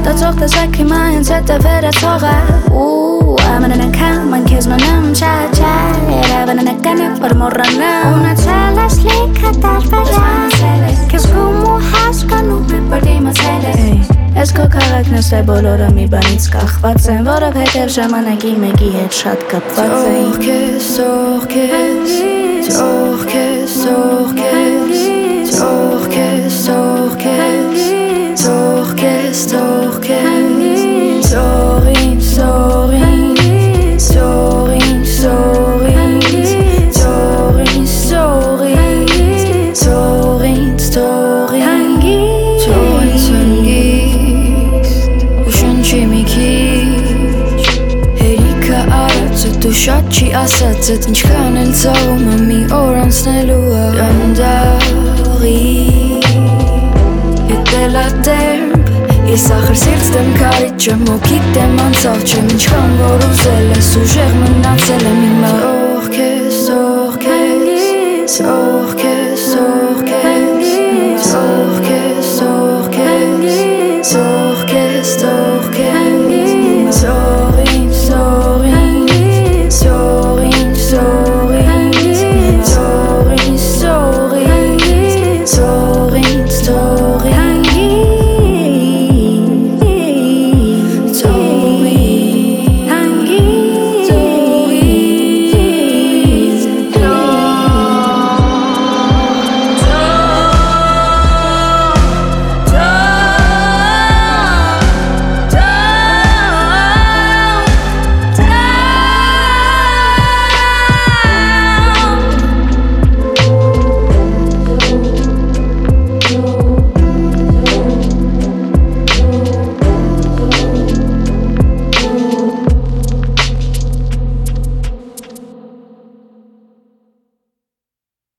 Մտածող տեսակ հիմա հենց հետ է վերացողը Ամենն անգամ ան քեզ մնում չա Երևանական է որ մոռանամ Ունեցել ես լիքը տարբերակ Քեզ գում ու հասկանում եմ որ դիմացել ես Ես քո քաղաքն ես թե բոլորը մի բանից կախված են Որովհետև ժամանակի մեկի հետ շատ կապված են Թող քեզ, թող քեզ Թող քեզ, թող քեզ Թող քեզ, թող քեզ Թող քեզ, թող քեզ Թող ինձ, թող ինձ Թող ինձ, թող ինձ Թող ինձ, թող ինձ Թող ինձ, թող ինձ Թող ինձ հանգիստ ու շնչի մի քիչ Հերիքը արածը դու շատ չի ասածդ Ինչքան էլ ծաղում եմ մի օր անցնելու Անդաղի Ետելատերբ Ես ախր սիրտ եմ կարիճ եմ ու գիտեմ անցավ չեմ Ինչքան որ ուզել ես ուժեղ մնացել եմ